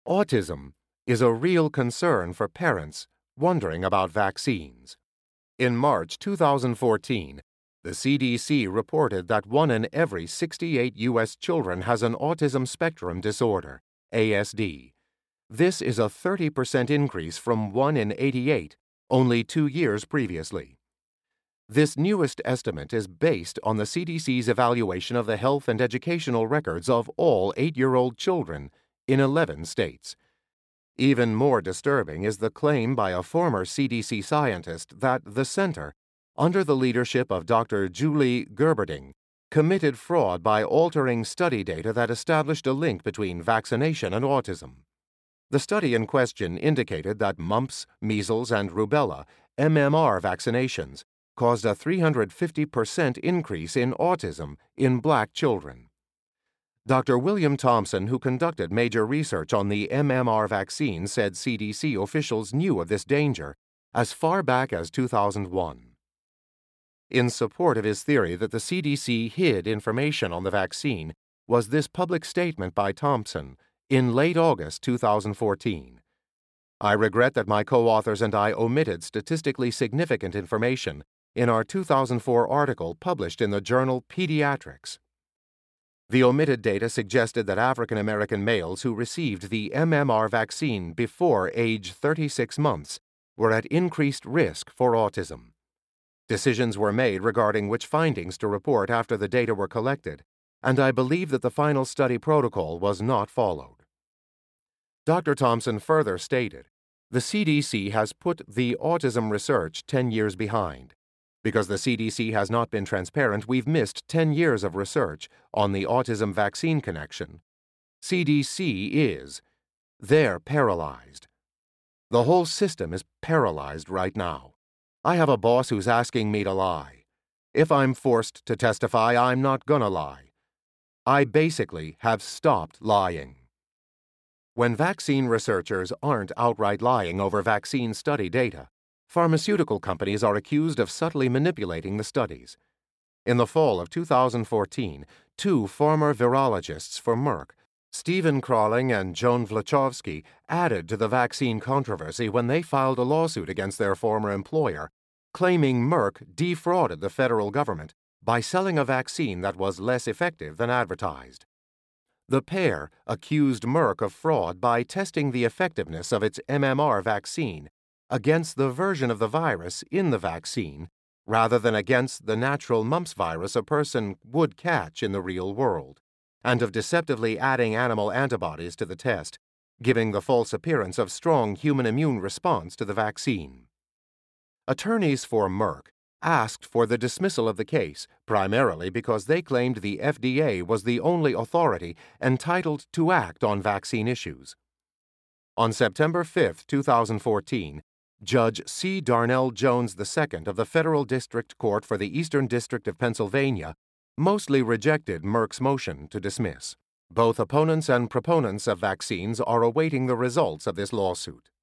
Autism is a real concern for parents wondering about vaccines. In March 2014, the CDC reported that 1 in every 68 U.S. children has an autism spectrum disorder, ASD. This is a 30% increase from 1 in 88 only 2 years previously. This newest estimate is based on the CDC's evaluation of the health and educational records of all 8-year-old children in 11 states. Even more disturbing is the claim by a former CDC scientist that the center, under the leadership of Dr. Julie Gerberding, committed fraud by altering study data that established a link between vaccination and autism. The study in question indicated that mumps, measles, and rubella, MMR vaccinations, caused a 350% increase in autism in Black children. Dr. William Thompson, who conducted major research on the MMR vaccine, said CDC officials knew of this danger as far back as 2001. In support of his theory that the CDC hid information on the vaccine was this public statement by Thompson in late August 2014. I regret that my co-authors and I omitted statistically significant information in our 2004 article published in the journal Pediatrics. The omitted data suggested that African American males who received the MMR vaccine before age 36 months were at increased risk for autism. Decisions were made regarding which findings to report after the data were collected, and I believe that the final study protocol was not followed. Dr. Thompson further stated, the CDC has put the autism research 10 years behind. Because the CDC has not been transparent, we've missed 10 years of research on the autism vaccine connection. They're paralyzed. The whole system is paralyzed right now. I have a boss who's asking me to lie. If I'm forced to testify, I'm not gonna lie. I basically have stopped lying. When vaccine researchers aren't outright lying over vaccine study data, pharmaceutical companies are accused of subtly manipulating the studies. In the fall of 2014, 2 former virologists for Merck, Stephen Crawling and Joan Vlachovsky, added to the vaccine controversy when they filed a lawsuit against their former employer, claiming Merck defrauded the federal government by selling a vaccine that was less effective than advertised. The pair accused Merck of fraud by testing the effectiveness of its MMR vaccine against the version of the virus in the vaccine rather than against the natural mumps virus a person would catch in the real world, and of deceptively adding animal antibodies to the test, giving the false appearance of strong human immune response to the vaccine. Attorneys for Merck asked for the dismissal of the case, primarily because they claimed the FDA was the only authority entitled to act on vaccine issues. On September 5, 2014, Judge C. Darnell Jones II of the Federal District Court for the Eastern District of Pennsylvania mostly rejected Merck's motion to dismiss. Both opponents and proponents of vaccines are awaiting the results of this lawsuit.